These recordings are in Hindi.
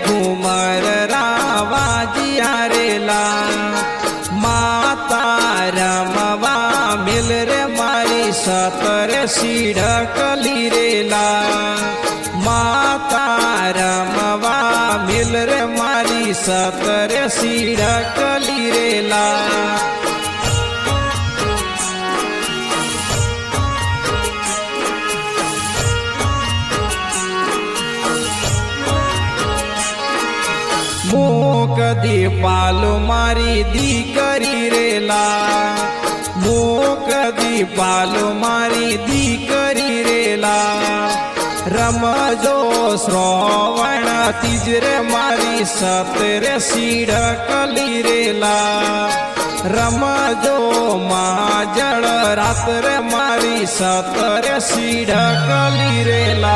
घूमर रावा जिया रेला माता रमवा मिल रे मारी सतर सीढ़कली रेला माता रमवा मिल रे मारी सतर सीढ़कली रेला मूक दीपालु मारी दीकरी रेला मूक दीपालु मारी दीकरी रेला रमजो श्रवण तीजरे मारी सतर सीढ़कली रेला रमजो माजड़ रात्र मारी सतर सीढ़कली रेला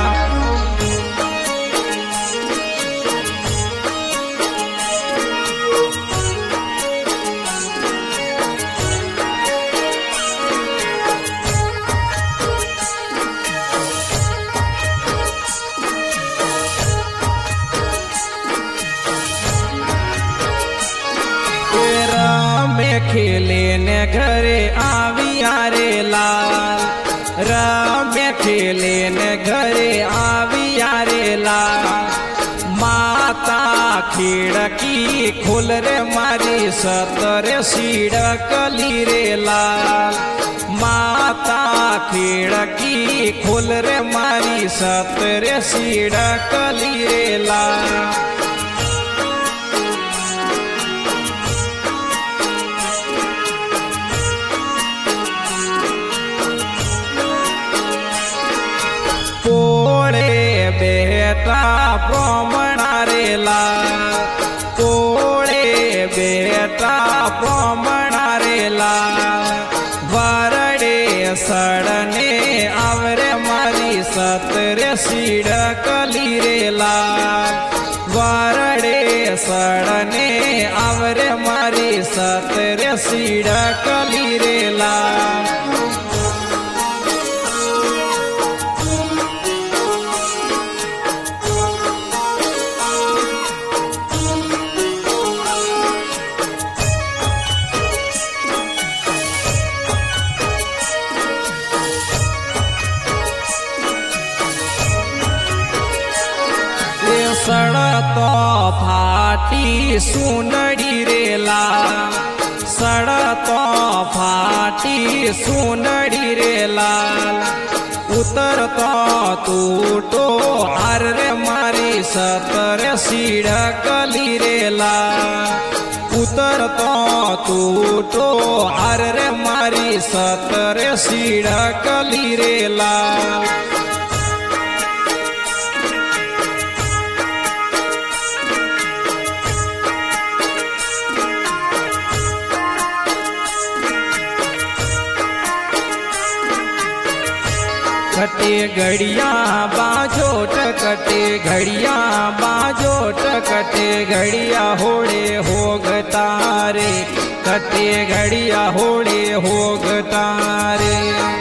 खेले ने घरे आविया रे लाल रमे खेले ने घरे आविया रे लाल माता खिड़की खोल रे मारी सतर सीढ़कली रे लाल माता खिड़की खोल रे मारी सतर सीढ़कली रे लाल बेटा ब्राह्मणा रेला कोड़े बेटा ब्राह्मणा रेला वरडे सड़ने आवरे मारी सतर सीढ़कली रेला वरडे सड़ने आवरे मारी सतर सीढ़कली रेला सड़तो फाटी सुनड़ी रेला सड़तो फाटी सुनड़ी रेला उतरतो टूटो हार रे मारी सतर सीढ़कली रेला उतरतो टूटो हार रे मारी सतर सीढ़कली रेला कटे घड़िया बाजोट कटे घड़िया बाजोट कटे घड़िया होड़े होग तारे कटे घड़िया होड़े होग तारे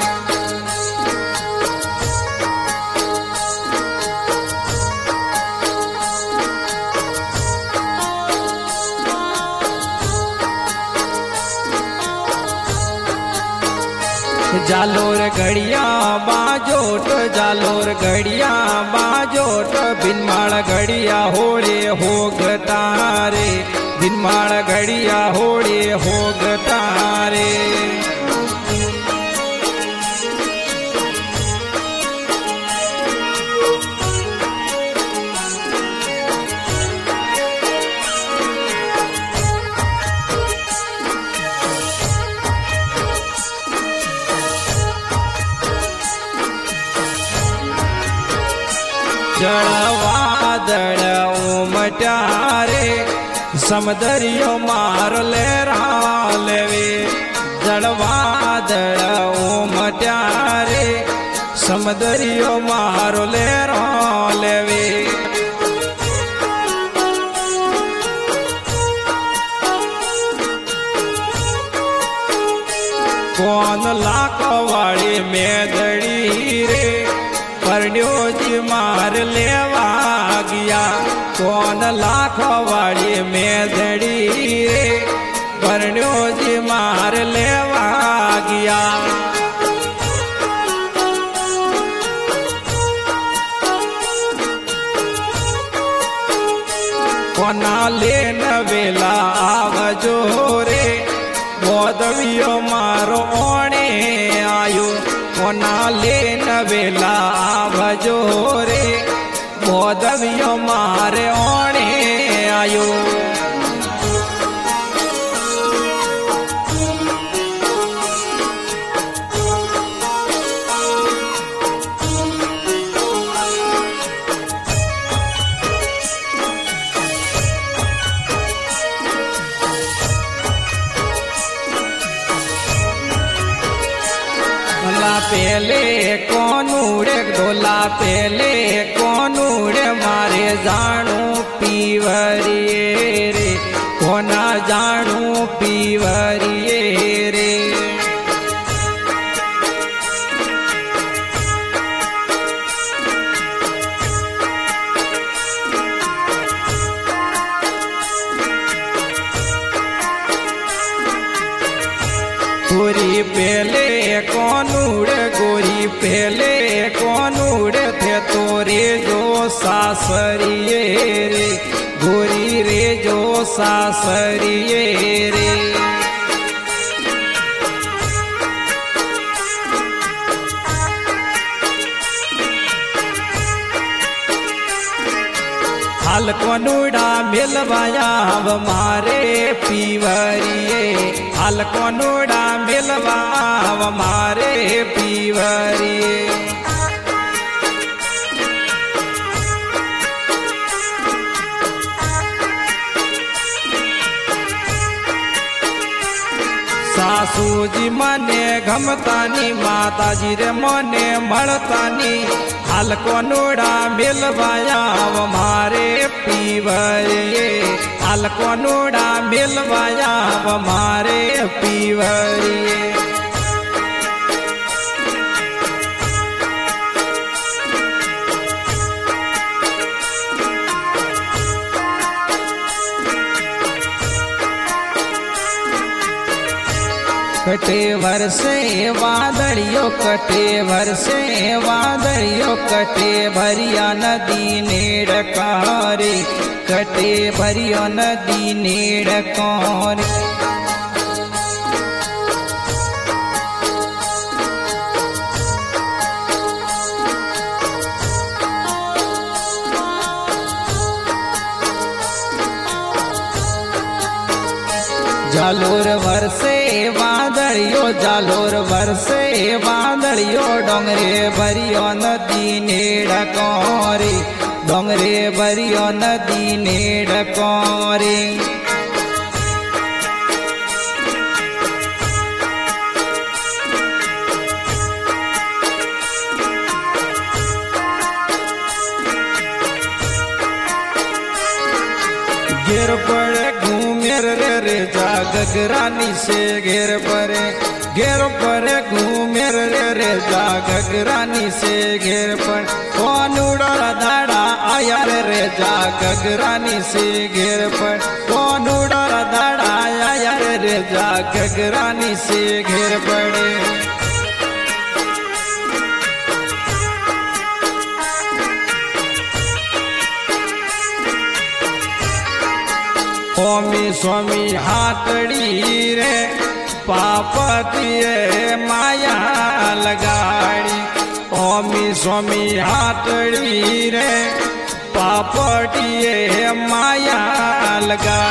जालोर घड़िया बाजोट जालोर घड़िया बाजोट बिनमाड़ घड़िया होड़े होग तारे बिनमाड़ घड़िया होड़े होग तारे जड़वादड़ उमट्यारे समदरियो मार ले लेवे जड़वादड़ उमट्यारे समदरियो मार ले लेवे कौन लाकवाड़ी मेदड़ी रे परण्यो जी मार लेवा गया कोन लाखो वाली मेदड़ी रे भरणियो जी मार लेवा गया। कोना लेन वेला आवजो रे मोदवियो मारो ओणे आयो। कोना लेन वेला आवजो रे मोदवियो मारे ओणे आयो। पेले कोनुड़े ढोला पेले कोनुड़े मारे जानू पीवरिए रे कोना जानू पीवरिए रे। गोरी पेले कोनुड़े गोरी पेले कोनुड़े थे तोरे जो सासरिए रे गोरी रे जो सासरिए रे। हाल कोनुड़ा मिलवाया मारे पीवरिए हाल कोनुड़ा मिलवा मारे पीवरिए। सासू जी मने घमतानी माताजी रे मने मड़तानी हाल कोनुड़ा मिलवाया मारे पीवरिए हाल कोनुड़ा मिलवाया मारे पीवरिए। कटे वर्षे वादड़ियो कटे वर्षे वादड़ियो कटे भरिया नदी नेड़ कारे कटे भरिया नदी नेड़ कारे। जालोर वर्षे वादड़ियो जालोर वर्षे वादड़ियो डोंगरे भरियो नदी नेड़ कोरे डोंगरे भरियो नदी नेड़ कोरे। घेर पड़े घूमेर रे जा गगरानी से घेर पड़े घूमेर रे जा गगरानी से घेर पर कोनुड़ा दाड़ा आया रे जा गगरानी से घेर पर कोनुड़ा दाड़ा आया रे जा गगरानी से घेर पड़े। ओमी स्वामी हाथड़ी रे पापतिये माया लगाड़ी ओमी स्वामी हाथड़ी रे पापटिये माया लगाड़ी।